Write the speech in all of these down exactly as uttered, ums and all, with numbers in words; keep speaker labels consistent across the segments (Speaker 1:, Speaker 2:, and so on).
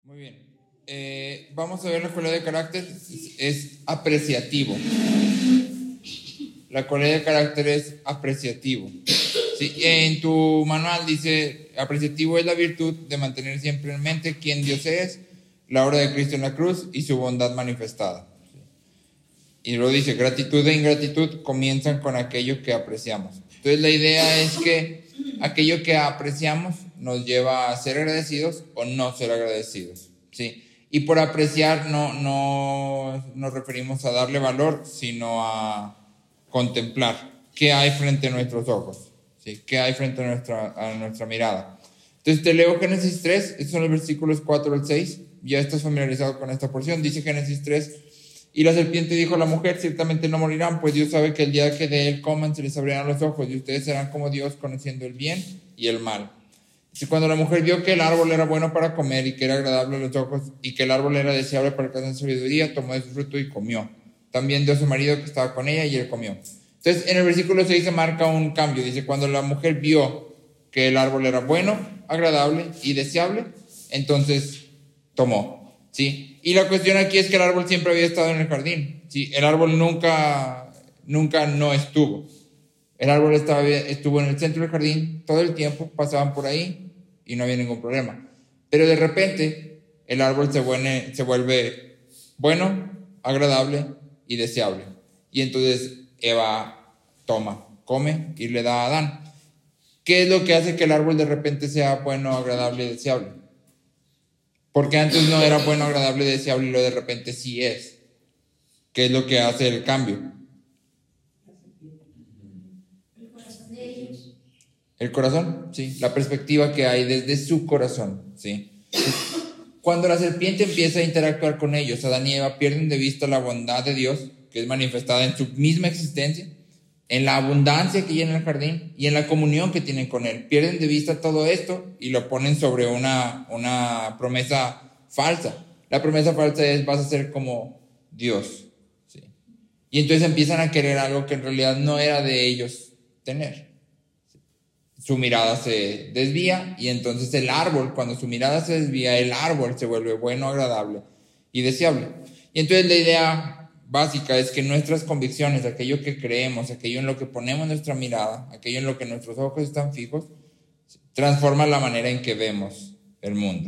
Speaker 1: Muy bien. Eh, vamos a ver la cualidad de carácter. Es, es apreciativo. La cualidad de carácter es apreciativo. Sí, en tu manual dice, apreciativo es la virtud de mantener siempre en mente quién Dios es, la obra de Cristo en la cruz y su bondad manifestada. Y luego dice, gratitud e ingratitud comienzan con aquello que apreciamos. Entonces la idea es que aquello que apreciamos nos lleva a ser agradecidos o no ser agradecidos, ¿sí? Y por apreciar no, no nos referimos a darle valor, sino a contemplar qué hay frente a nuestros ojos, ¿sí? Qué hay frente a nuestra, a nuestra mirada. Entonces te leo Génesis tres, estos son los versículos cuatro al seis, ya estás familiarizado con esta porción. Dice Génesis tres, y la serpiente dijo a la mujer, ciertamente no morirán, pues Dios sabe que el día que de él coman se les abrirán los ojos y ustedes serán como Dios, conociendo el bien y el mal. Y cuando la mujer vio que el árbol era bueno para comer y que era agradable a los ojos y que el árbol era deseable para alcanzar sabiduría, tomó de su fruto y comió. También dio a su marido que estaba con ella y él comió. Entonces en el versículo seis se marca un cambio. Dice, cuando la mujer vio que el árbol era bueno, agradable y deseable, entonces tomó, ¿sí? Y la cuestión aquí es que el árbol siempre había estado en el jardín, ¿sí? El árbol nunca, nunca no estuvo. El árbol estaba, estuvo en el centro del jardín todo el tiempo, pasaban por ahí y no había ningún problema. Pero de repente el árbol se vuelve, se vuelve bueno, agradable y deseable. Y entonces Eva toma, come y le da a Adán. ¿Qué es lo que hace que el árbol de repente sea bueno, agradable y deseable? Porque antes no era bueno, agradable y deseable y luego de repente sí es. ¿Qué es lo que hace el cambio? El corazón, sí, la perspectiva que hay desde su corazón, sí. Cuando la serpiente empieza a interactuar con ellos, Adán y Eva pierden de vista la bondad de Dios, que es manifestada en su misma existencia, en la abundancia que hay en el jardín y en la comunión que tienen con él. Pierden de vista todo esto y lo ponen sobre una, una promesa falsa. La promesa falsa es, vas a ser como Dios, sí. Y entonces empiezan a querer algo que en realidad no era de ellos tener. Su mirada se desvía y entonces el árbol, cuando su mirada se desvía, el árbol se vuelve bueno, agradable y deseable. Y entonces la idea básica es que nuestras convicciones, aquello que creemos, aquello en lo que ponemos nuestra mirada, aquello en lo que nuestros ojos están fijos, transforma la manera en que vemos el mundo.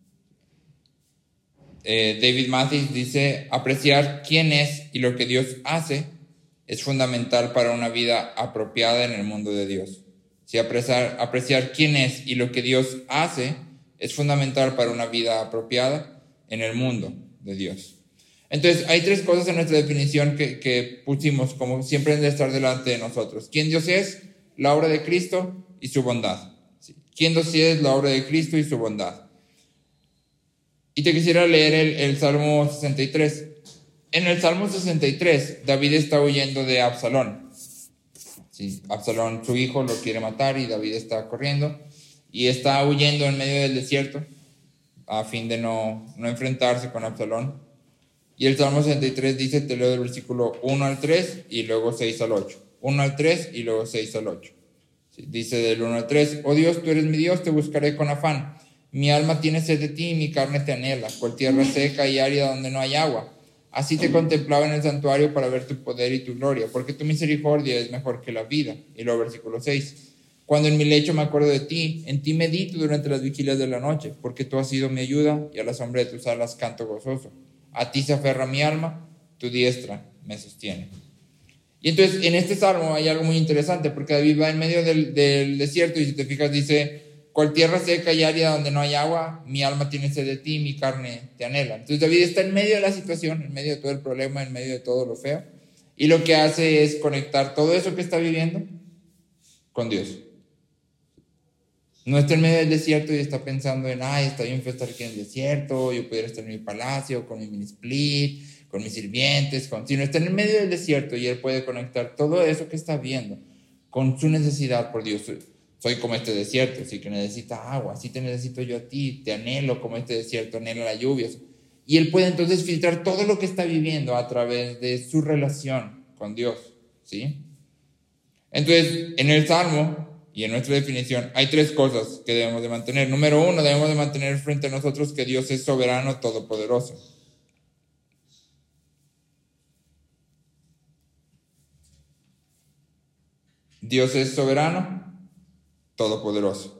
Speaker 1: Eh, David Mathis dice, apreciar quién es y lo que Dios hace es fundamental para una vida apropiada en el mundo de Dios. Si apreciar, apreciar quién es y lo que Dios hace es fundamental para una vida apropiada en el mundo de Dios. Entonces, hay tres cosas en nuestra definición que, que pusimos como siempre deben de estar delante de nosotros. ¿Quién Dios es? La obra de Cristo y su bondad. ¿Sí? ¿Quién Dios es? La obra de Cristo y su bondad. Y te quisiera leer el, el Salmo sesenta y tres. En el Salmo sesenta y tres, David está huyendo de Absalón. Sí, Absalón, su hijo, lo quiere matar y David está corriendo y está huyendo en medio del desierto a fin de no, no enfrentarse con Absalón. Y el Salmo sesenta y tres dice, te leo del versículo uno al tres y luego seis al ocho. uno al tres y luego seis al ocho. Sí, dice del uno al tres, oh Dios, tú eres mi Dios, te buscaré con afán. Mi alma tiene sed de ti y mi carne te anhela, cual tierra seca y árida donde no hay agua. Así te contemplaba en el santuario para ver tu poder y tu gloria, porque tu misericordia es mejor que la vida. Y luego versículo seis. Cuando en mi lecho me acuerdo de ti, en ti medito durante las vigilias de la noche, porque tú has sido mi ayuda y a la sombra de tus alas canto gozoso. A ti se aferra mi alma, tu diestra me sostiene. Y entonces en este salmo hay algo muy interesante, porque David va en medio del, del desierto y si te fijas dice, cual tierra seca y árida donde no hay agua, mi alma tiene sed de ti, mi carne te anhela. Entonces David está en medio de la situación, en medio de todo el problema, en medio de todo lo feo, y lo que hace es conectar todo eso que está viviendo con Dios. No está en medio del desierto y está pensando en, ay, está bien estar aquí en el desierto, yo pudiera estar en mi palacio, con mi mini split, con mis sirvientes, con... sino está en el medio del desierto y él puede conectar todo eso que está viendo con su necesidad por Dios. Soy como este desierto, así que necesita agua, así te necesito yo a ti, te anhelo como este desierto anhela la lluvia. Y él puede entonces filtrar todo lo que está viviendo a través de su relación con Dios, ¿sí? Entonces, en el Salmo y en nuestra definición hay tres cosas que debemos de mantener. Número uno, debemos de mantener frente a nosotros que Dios es soberano, todopoderoso. Dios es soberano, todopoderoso.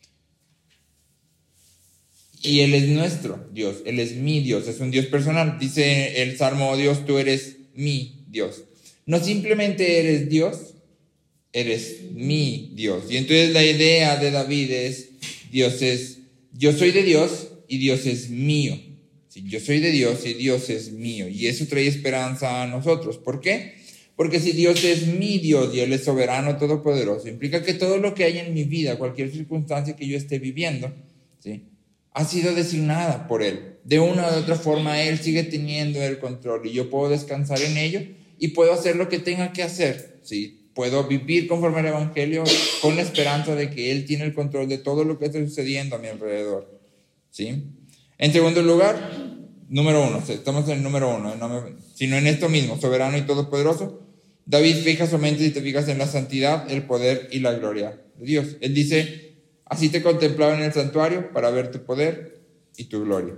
Speaker 1: Y Él es nuestro Dios, Él es mi Dios, es un Dios personal. Dice el Salmo, oh Dios, tú eres mi Dios. No simplemente eres Dios, eres mi Dios. Y entonces la idea de David es, Dios es, yo soy de Dios y Dios es mío. Sí, yo soy de Dios y Dios es mío. Y eso trae esperanza a nosotros. ¿Por qué? Porque si Dios es mi Dios y Él es soberano, todopoderoso, implica que todo lo que hay en mi vida, cualquier circunstancia que yo esté viviendo, ¿sí?, ha sido designada por Él. De una u otra forma, Él sigue teniendo el control y yo puedo descansar en ello y puedo hacer lo que tenga que hacer, ¿sí? Puedo vivir conforme al Evangelio con la esperanza de que Él tiene el control de todo lo que está sucediendo a mi alrededor, ¿sí? En segundo lugar, número uno, estamos en el número uno, no me, sino en esto mismo, soberano y todopoderoso, David fija su mente, si te fijas, en la santidad, el poder y la gloria de Dios. Él dice, así te contemplaba en el santuario para ver tu poder y tu gloria.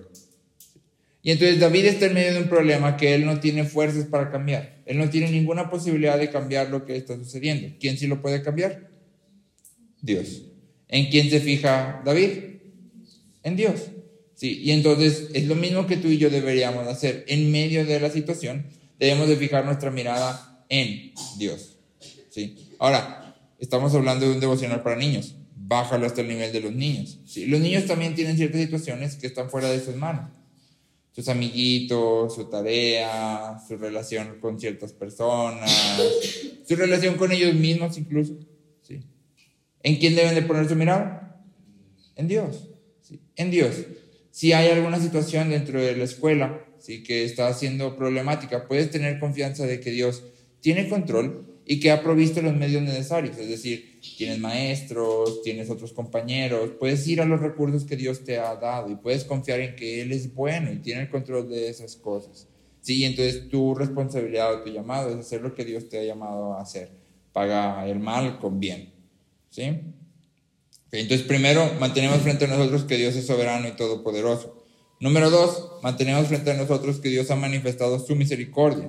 Speaker 1: Y entonces David está en medio de un problema que él no tiene fuerzas para cambiar. Él no tiene ninguna posibilidad de cambiar lo que está sucediendo. ¿Quién sí lo puede cambiar? Dios. ¿En quién se fija David? En Dios. Sí, y entonces es lo mismo que tú y yo deberíamos hacer. En medio de la situación debemos de fijar nuestra mirada en Dios. Sí. Ahora, estamos hablando de un devocional para niños. Bájalo hasta el nivel de los niños. ¿Sí? Los niños también tienen ciertas situaciones que están fuera de sus manos. Sus amiguitos, su tarea, su relación con ciertas personas, su relación con ellos mismos incluso. ¿Sí? ¿En quién deben de poner su mirada? En Dios. ¿Sí? En Dios. Si hay alguna situación dentro de la escuela, ¿sí?, que está siendo problemática, puedes tener confianza de que Dios tiene control y que ha provisto los medios necesarios. Es decir, tienes maestros, tienes otros compañeros, puedes ir a los recursos que Dios te ha dado y puedes confiar en que Él es bueno y tiene el control de esas cosas. Sí, entonces tu responsabilidad o tu llamado es hacer lo que Dios te ha llamado a hacer. Paga el mal con bien. ¿Sí? Entonces, primero, mantenemos frente a nosotros que Dios es soberano y todopoderoso. Número dos, mantenemos frente a nosotros que Dios ha manifestado su misericordia.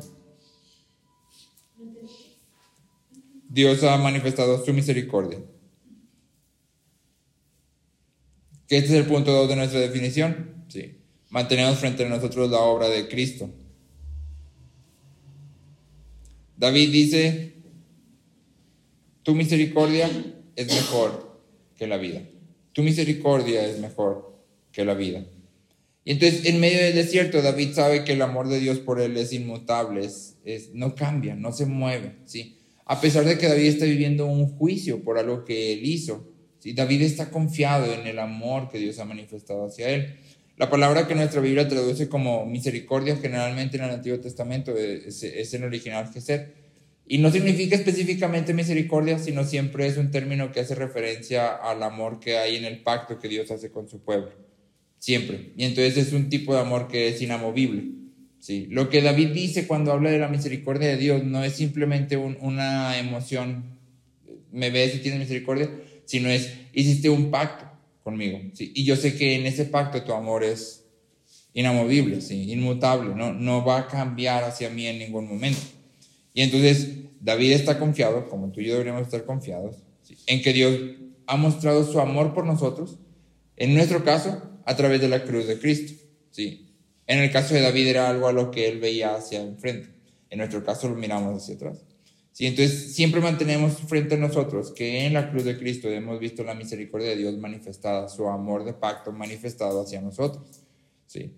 Speaker 1: Dios ha manifestado su misericordia. ¿Que este es el punto dos de nuestra definición? Sí. Mantenemos frente a nosotros la obra de Cristo. David dice, tu misericordia es mejor que la vida. Tu misericordia es mejor que la vida. Y entonces, en medio del desierto, David sabe que el amor de Dios por él es inmutable, es, es, no cambia, no se mueve, ¿sí? A pesar de que David está viviendo un juicio por algo que él hizo, ¿sí? David está confiado en el amor que Dios ha manifestado hacia él. La palabra que nuestra Biblia traduce como misericordia, generalmente en el Antiguo Testamento, es, es en el original Gesed. Y no significa específicamente misericordia, sino siempre es un término que hace referencia al amor que hay en el pacto que Dios hace con su pueblo. Siempre. Y entonces es un tipo de amor que es inamovible. Sí. Lo que David dice cuando habla de la misericordia de Dios no es simplemente un, una emoción, me ves y tienes misericordia, sino es, hiciste un pacto conmigo. Sí. Y yo sé que en ese pacto tu amor es inamovible, sí, inmutable, no, no va a cambiar hacia mí en ningún momento. Y entonces David está confiado, como tú y yo deberíamos estar confiados, ¿sí?, en que Dios ha mostrado su amor por nosotros, en nuestro caso, a través de la cruz de Cristo. ¿Sí? En el caso de David era algo a lo que él veía hacia enfrente. En nuestro caso lo miramos hacia atrás. ¿Sí? Entonces siempre mantenemos frente a nosotros que en la cruz de Cristo hemos visto la misericordia de Dios manifestada, su amor de pacto manifestado hacia nosotros. ¿Sí?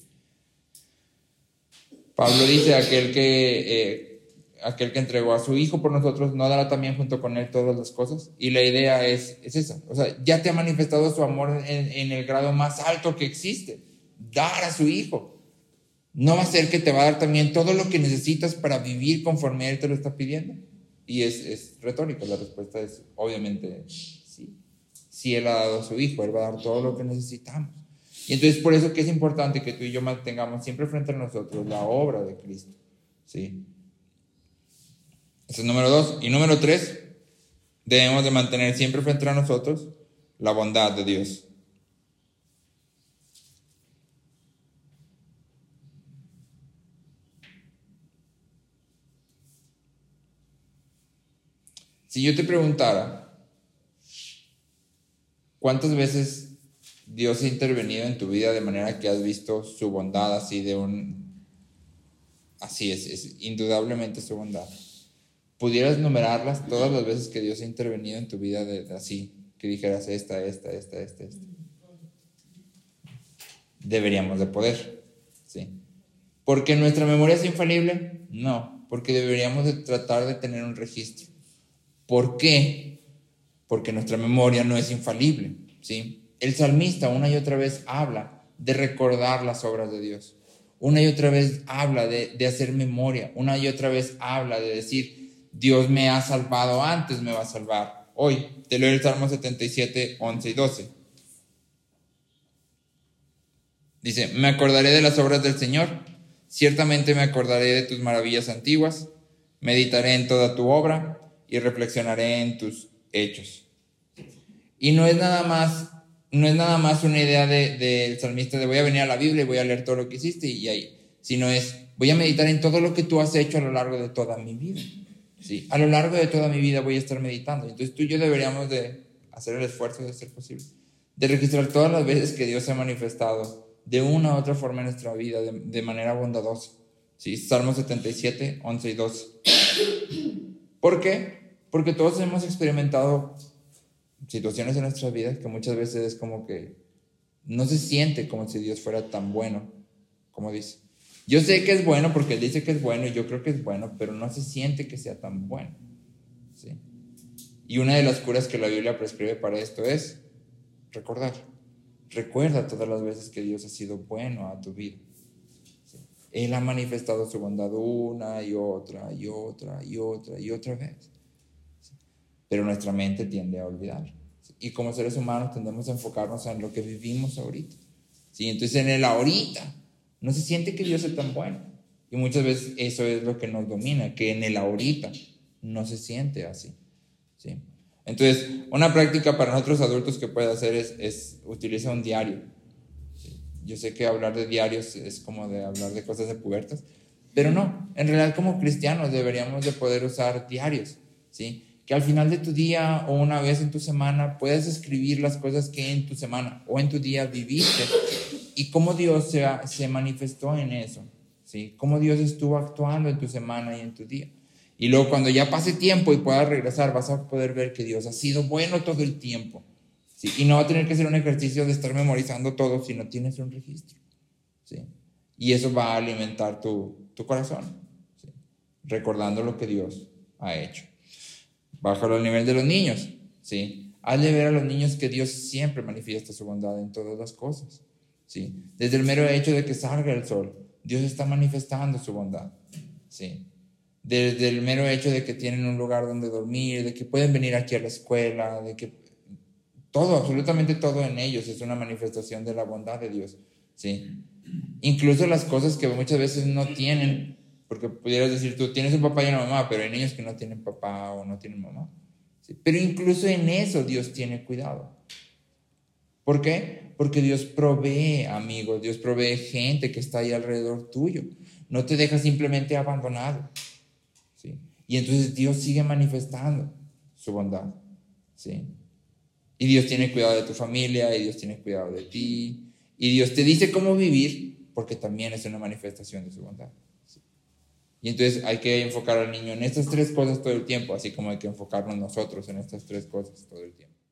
Speaker 1: Pablo dice, aquel que... Eh, aquel que entregó a su hijo por nosotros, ¿no dará también junto con él todas las cosas? Y la idea es, es esa. O sea, ya te ha manifestado su amor en, en el grado más alto que existe. Dar a su hijo. ¿No va a ser que te va a dar también todo lo que necesitas para vivir conforme él te lo está pidiendo? Y es, es retórica. La respuesta es, obviamente, sí. Si él ha dado a su hijo, él va a dar todo lo que necesitamos. Y entonces, por eso que es importante que tú y yo mantengamos siempre frente a nosotros la obra de Cristo. ¿Sí? Ese es número dos. Y número tres, debemos de mantener siempre frente a nosotros la bondad de Dios. Si yo te preguntara, ¿cuántas veces Dios ha intervenido en tu vida de manera que has visto su bondad así de un... Así es, es indudablemente su bondad? ¿Pudieras numerarlas todas las veces que Dios ha intervenido en tu vida de, de así? Que dijeras esta, esta, esta, esta, esta. Deberíamos de poder, ¿sí? ¿Porque nuestra memoria es infalible? No, porque deberíamos de tratar de tener un registro. ¿Por qué? Porque nuestra memoria no es infalible, ¿sí? El salmista una y otra vez habla de recordar las obras de Dios. Una y otra vez habla de, de hacer memoria. Una y otra vez habla de decir, Dios me ha salvado antes, me va a salvar hoy. Te leo el Salmo setenta y siete, once y doce. Dice, me acordaré de las obras del Señor. Ciertamente me acordaré de tus maravillas antiguas. Meditaré en toda tu obra y reflexionaré en tus hechos. Y no es nada más, no es nada más una idea del de salmista de voy a venir a la Biblia y voy a leer todo lo que hiciste y ahí, sino es voy a meditar en todo lo que tú has hecho a lo largo de toda mi vida. ¿Sí? A lo largo de toda mi vida voy a estar meditando. Entonces tú y yo deberíamos de hacer el esfuerzo de ser posible, de registrar todas las veces que Dios se ha manifestado de una u otra forma en nuestra vida, de, de manera bondadosa. ¿Sí? Salmo setenta y siete, once y doce. ¿Por qué? Porque todos hemos experimentado situaciones en nuestras vidas que muchas veces es como que no se siente como si Dios fuera tan bueno como dice. Yo sé que es bueno porque Él dice que es bueno y yo creo que es bueno, pero no se siente que sea tan bueno, ¿sí? Y una de las curas que la Biblia prescribe para esto es recordar. Recuerda todas las veces que Dios ha sido bueno a tu vida, ¿sí? Él ha manifestado su bondad una y otra y otra y otra y otra vez, ¿sí? Pero nuestra mente tiende a olvidar, ¿sí? Y como seres humanos tendemos a enfocarnos en lo que vivimos ahorita, ¿sí? Entonces en el ahorita no se siente que Dios es tan bueno. Y muchas veces eso es lo que nos domina, que en el ahorita no se siente así, ¿sí? Entonces, una práctica para nosotros adultos que puede hacer es, es utilizar un diario, ¿sí? Yo sé que hablar de diarios es como de hablar de cosas de pubertas, pero no, en realidad como cristianos deberíamos de poder usar diarios, ¿sí? Que al final de tu día o una vez en tu semana puedas escribir las cosas que en tu semana o en tu día viviste y cómo Dios se, se manifestó en eso, ¿sí? Cómo Dios estuvo actuando en tu semana y en tu día. Y luego cuando ya pase tiempo y puedas regresar, vas a poder ver que Dios ha sido bueno todo el tiempo, ¿sí? Y no va a tener que ser un ejercicio de estar memorizando todo, sino tienes un registro, ¿sí? Y eso va a alimentar tu, tu corazón, ¿sí? Recordando lo que Dios ha hecho. Bájalo al nivel de los niños, ¿sí? Hazle ver a los niños que Dios siempre manifiesta su bondad en todas las cosas, ¿sí? Desde el mero hecho de que salga el sol, Dios está manifestando su bondad, ¿sí? Desde el mero hecho de que tienen un lugar donde dormir, de que pueden venir aquí a la escuela, de que todo, absolutamente todo en ellos es una manifestación de la bondad de Dios, ¿sí? Incluso las cosas que muchas veces no tienen, porque pudieras decir tú tienes un papá y una mamá, pero hay niños que no tienen papá o no tienen mamá, ¿sí? Pero incluso en eso Dios tiene cuidado. ¿Por qué? Porque Dios provee amigos, Dios provee gente que está ahí alrededor tuyo, no te deja simplemente abandonado, ¿sí? Y entonces Dios sigue manifestando su bondad, ¿sí? Y Dios tiene cuidado de tu familia, y Dios tiene cuidado de ti, y Dios te dice cómo vivir, porque también es una manifestación de su bondad, ¿sí? Y entonces hay que enfocar al niño en estas tres cosas todo el tiempo, así como hay que enfocarnos nosotros en estas tres cosas todo el tiempo.